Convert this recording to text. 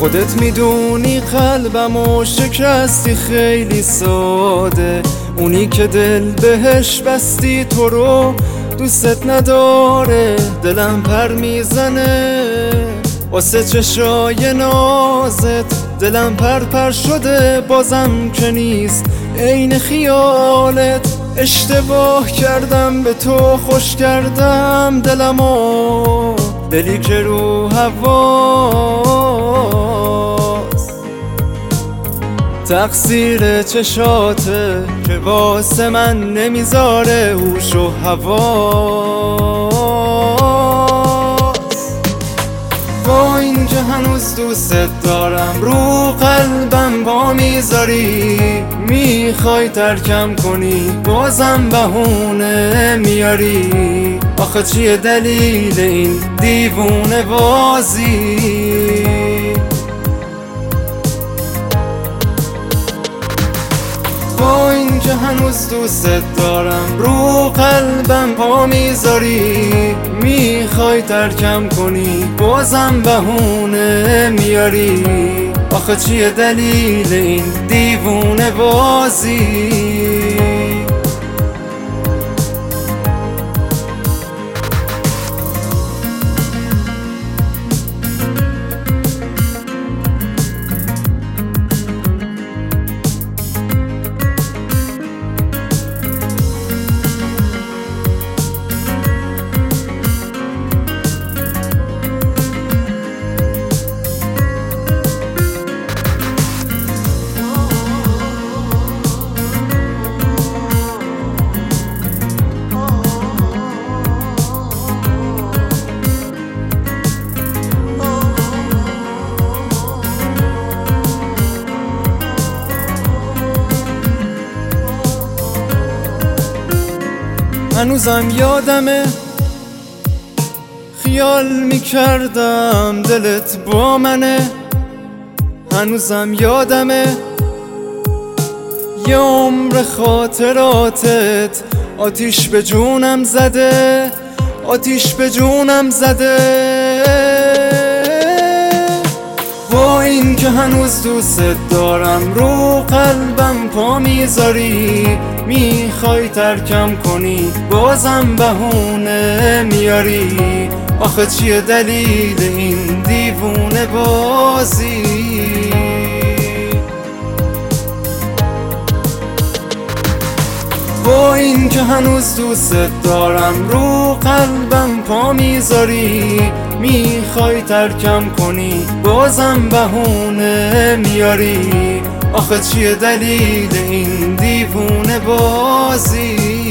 خودت میدونی قلبمو شکستی خیلی ساده، اونی که دل بهش بستی تو رو دوست نداره. دلم پر میزنه واسه چشای نازت، دلم پر شده بازم که نیست عین خیالت. اشتباه کردم به تو خوش کردم دلمو، دلی که رو هواست. تقصیر چشاته که واسه من نمیذاره هوش و هواست. با این که هنوز دوست دارم رو قلبم با میذاری، میخوای ترکم کنی بازم بهونه میاری. آخه چیه دلیل این دیوونه بازی؟ با این که هنوز دوست دارم رو قلبم پا میذاری، میخوای ترکم کنی بازم بهونه میاری. آخه چیه دلیل این دیوونه بازی؟ هنوزم یادمه خیال میکردم دلت با منه، هنوزم یادمه یه عمر خاطراتت آتیش به جونم زده، آتیش به جونم زده. با این که هنوز دوست دارم رو قلبم پا میذاری، میخوای ترکم کنی بازم بهونه میاری. آخه چیه دلیل این دیوونه بازی؟ با این که هنوز دوست دارم رو قلبم پا میذاری، میخوای ترکم کنی بازم بهونه میاری. آخه چیه دلیل این دیوونه بازی؟